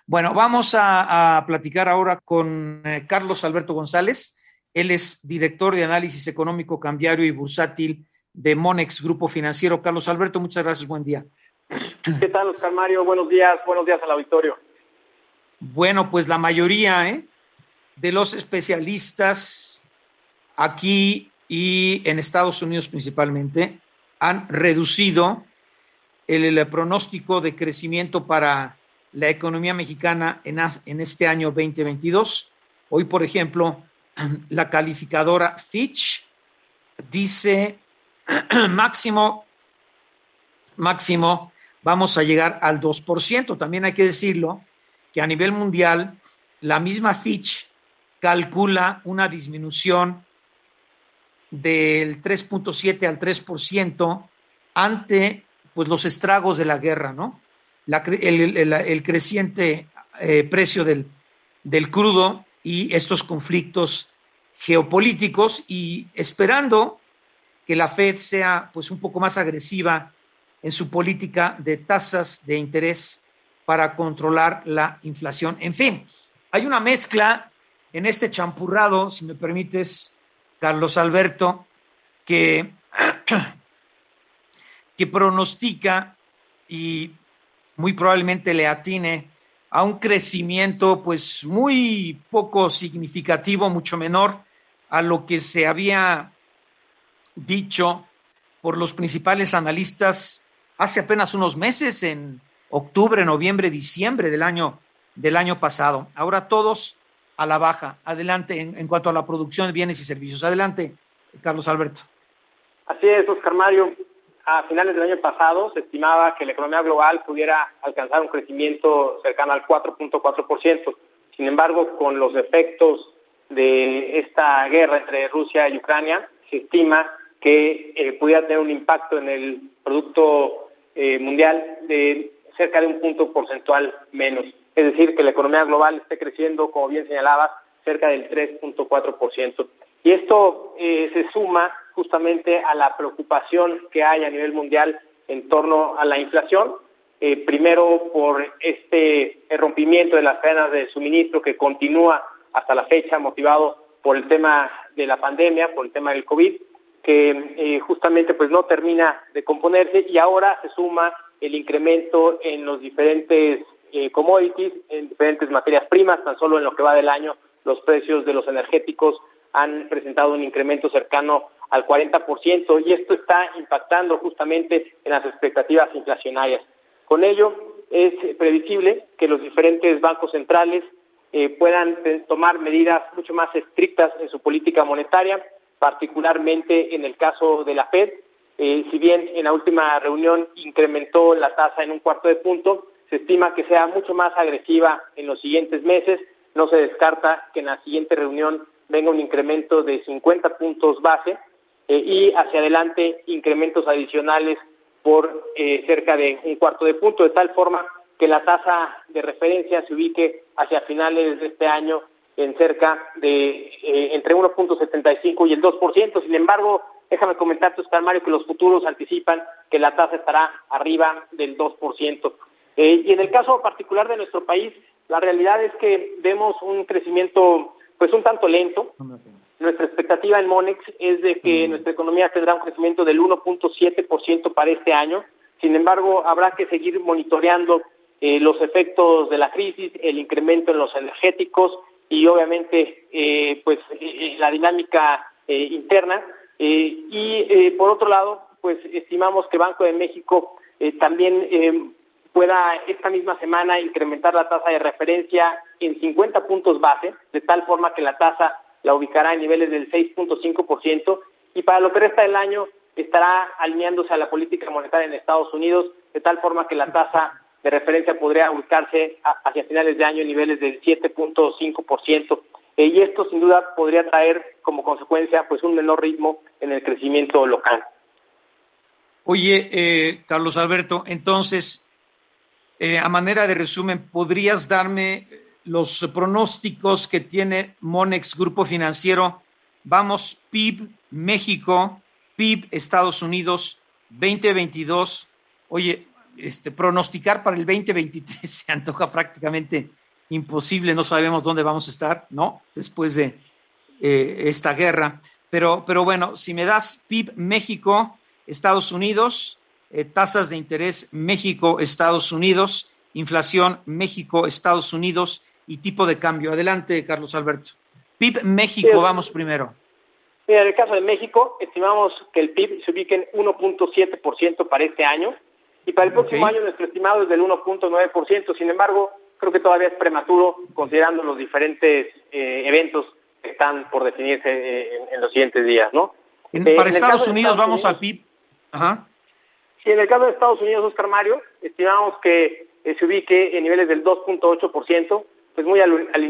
Bueno, vamos a platicar ahora con Carlos Alberto González. Él es director de análisis económico, cambiario y bursátil de Monex Grupo Financiero. Carlos Alberto, muchas gracias. Buen día. ¿Qué tal, Oscar Mario? Buenos días al auditorio. Bueno, pues la mayoría de los especialistas aquí y en Estados Unidos principalmente han reducido el pronóstico de crecimiento para la economía mexicana en este año 2022. Hoy, por ejemplo, la calificadora Fitch dice máximo vamos a llegar al 2%. También hay que decirlo que a nivel mundial la misma Fitch calcula una disminución del 3.7 al 3% ante pues los estragos de la guerra, ¿no? El creciente precio del crudo y estos conflictos geopolíticos, y esperando que la Fed sea pues un poco más agresiva en su política de tasas de interés para controlar la inflación. En fin, hay una mezcla en este champurrado, si me permites, Carlos Alberto, que pronostica y muy probablemente le atine a un crecimiento pues muy poco significativo, mucho menor a lo que se había dicho por los principales analistas hace apenas unos meses, en octubre, noviembre, diciembre del año pasado. Ahora todos a la baja. Adelante en cuanto a la producción de bienes y servicios. Adelante, Carlos Alberto. Así es, Oscar Mario. A finales del año pasado se estimaba que la economía global pudiera alcanzar un crecimiento cercano al 4.4%. Sin embargo, con los efectos de esta guerra entre Rusia y Ucrania, se estima que pudiera tener un impacto en el Producto Mundial de cerca de un punto porcentual menos. Es decir, que la economía global esté creciendo, como bien señalabas, cerca del 3.4%. Y esto se suma justamente a la preocupación que hay a nivel mundial en torno a la inflación, primero por este rompimiento de las cadenas de suministro que continúa hasta la fecha, motivado por el tema de la pandemia, por el tema del COVID, que justamente pues no termina de componerse, y ahora se suma el incremento en los diferentes commodities, en diferentes materias primas. Tan solo en lo que va del año, los precios de los energéticos han presentado un incremento cercano al 40%, y esto está impactando justamente en las expectativas inflacionarias. Con ello, es previsible que los diferentes bancos centrales puedan tomar medidas mucho más estrictas en su política monetaria, particularmente en el caso de la Fed. Si bien en la última reunión incrementó la tasa en 1/4 de punto, se estima que sea mucho más agresiva en los siguientes meses. No se descarta que en la siguiente reunión venga un incremento de 50 puntos base y hacia adelante incrementos adicionales por cerca de 1/4 de punto, de tal forma que la tasa de referencia se ubique hacia finales de este año en cerca de entre 1.75 y el 2%. Sin embargo, déjame comentarte, Oscar Mario, que los futuros anticipan que la tasa estará arriba del 2%. Y en el caso particular de nuestro país, la realidad es que vemos un crecimiento pues un tanto lento. Nuestra expectativa en Monex es de que nuestra economía tendrá un crecimiento del 1.7% para este año. Sin embargo, habrá que seguir monitoreando los efectos de la crisis, el incremento en los energéticos y obviamente la dinámica interna. Por otro lado, pues estimamos que Banco de México también pueda esta misma semana incrementar la tasa de referencia en 50 puntos base, de tal forma que la tasa la ubicará en niveles del 6.5%, y para lo que resta del año estará alineándose a la política monetaria en Estados Unidos, de tal forma que la tasa de referencia podría ubicarse hacia finales de año en niveles del 7.5%. Y esto sin duda podría traer como consecuencia pues un menor ritmo en el crecimiento local. Oye, Carlos Alberto, entonces, a manera de resumen, ¿podrías darme los pronósticos que tiene Monex Grupo Financiero? Vamos, PIB México, PIB Estados Unidos 2022. Oye, pronosticar para el 2023 se antoja prácticamente imposible, no sabemos dónde vamos a estar, ¿no? Después de esta guerra. Pero bueno, si me das PIB México, Estados Unidos, tasas de interés México, Estados Unidos, inflación México, Estados Unidos y tipo de cambio. Adelante, Carlos Alberto. PIB México, sí, vamos primero. Mira, en el caso de México, estimamos que el PIB se ubique en 1.7% para este año y para el próximo año nuestro estimado es del 1.9%. Sin embargo, creo que todavía es prematuro considerando los diferentes eventos que están por definirse en los siguientes días, ¿no? Para Estados Unidos vamos al PIB. Ajá. Sí, en el caso de Estados Unidos, Oscar Mario, estimamos que se ubique en niveles del 2.8%, pues muy a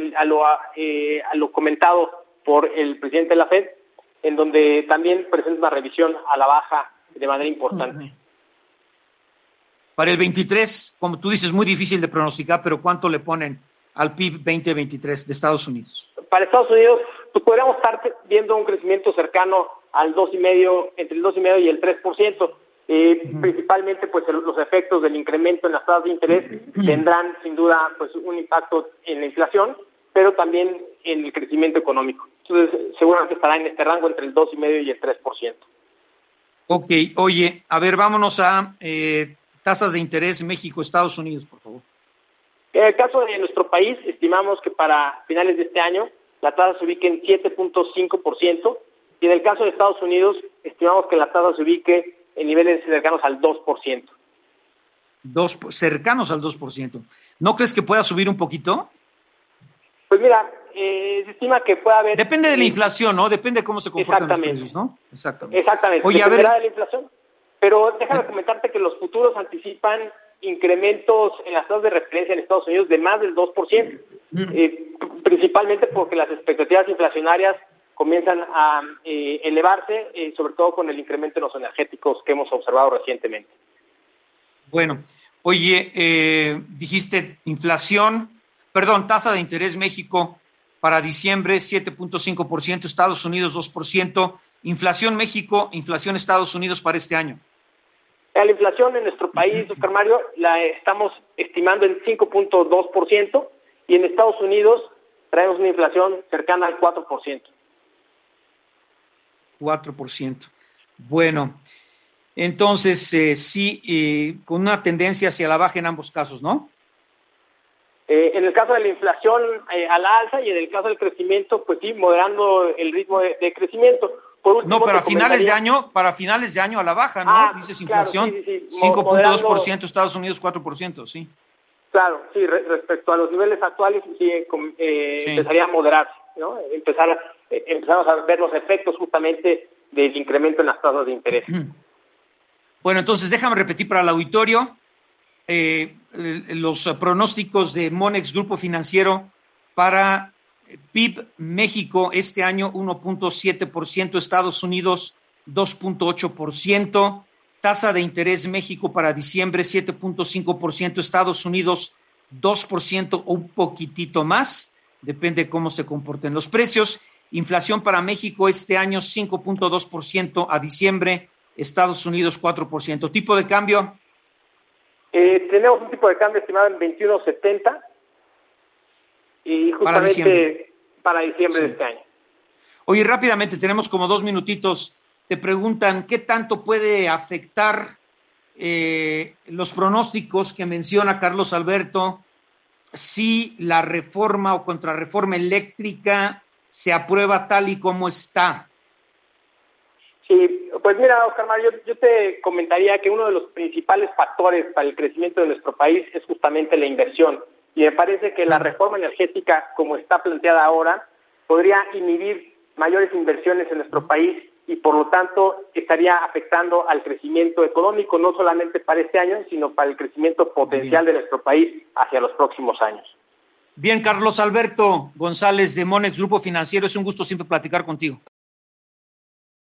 lo comentado por el presidente de la Fed, en donde también presenta una revisión a la baja de manera importante. Uh-huh. Para el 23, como tú dices, muy difícil de pronosticar, pero ¿cuánto le ponen al PIB 2023 de Estados Unidos? Para Estados Unidos, pues podríamos estar viendo un crecimiento cercano al 2,5%, entre el 2,5% y el 3%. Principalmente, pues los efectos del incremento en las tasas de interés tendrán, sin duda, pues un impacto en la inflación, pero también en el crecimiento económico. Entonces, seguramente estará en este rango entre el 2,5% y el 3%. Ok, oye, a ver, vámonos a tasas de interés México, Estados Unidos, por favor. En el caso de nuestro país, estimamos que para finales de este año la tasa se ubique en 7.5%, y en el caso de Estados Unidos, estimamos que la tasa se ubique en niveles cercanos al 2%. Cercanos al 2%. ¿No crees que pueda subir un poquito? Pues mira, se estima que pueda haber... Depende de la inflación, ¿no? Depende de cómo se comportan los precios, ¿no? Exactamente. Oye, dependerá de la inflación. Pero déjame comentarte que los futuros anticipan incrementos en las tasas de referencia en Estados Unidos de más del 2%, principalmente porque las expectativas inflacionarias comienzan a elevarse, sobre todo con el incremento en los energéticos que hemos observado recientemente. Bueno, oye, dijiste tasa de interés México para diciembre 7.5%, Estados Unidos 2%, inflación México, inflación Estados Unidos para este año. La inflación en nuestro país, Oscar Mario, la estamos estimando en 5.2% y en Estados Unidos traemos una inflación cercana al 4%. 4%. Bueno, entonces sí, con una tendencia hacia la baja en ambos casos, ¿no? En el caso de la inflación a la alza y en el caso del crecimiento, pues sí, moderando el ritmo de crecimiento. Por último, no, para finales de año a la baja, ¿no? Dices inflación, claro, sí. 5.2%, Estados Unidos 4%, sí. Claro, sí, respecto a los niveles actuales, sí, empezaría a moderarse, ¿no? Empezamos a ver los efectos justamente del incremento en las tasas de interés. Bueno, entonces déjame repetir para el auditorio los pronósticos de Monex Grupo Financiero para PIB México este año 1.7%, Estados Unidos 2.8%, tasa de interés México para diciembre 7.5%, Estados Unidos 2% o un poquitito más, depende de cómo se comporten los precios. Inflación para México este año 5.2% a diciembre, Estados Unidos 4%. ¿Tipo de cambio? Tenemos un tipo de cambio estimado en 21.70 y justamente para diciembre de este año. Oye, rápidamente, tenemos como 2 minutitos. Te preguntan, ¿qué tanto puede afectar los pronósticos que menciona Carlos Alberto si la reforma o contrarreforma eléctrica se aprueba tal y como está? Sí, pues mira, Oscar Mario, yo te comentaría que uno de los principales factores para el crecimiento de nuestro país es justamente la inversión. Y me parece que la reforma energética, como está planteada ahora, podría inhibir mayores inversiones en nuestro país y, por lo tanto, estaría afectando al crecimiento económico, no solamente para este año, sino para el crecimiento potencial de nuestro país hacia los próximos años. Bien, Carlos Alberto González de Monex Grupo Financiero, es un gusto siempre platicar contigo.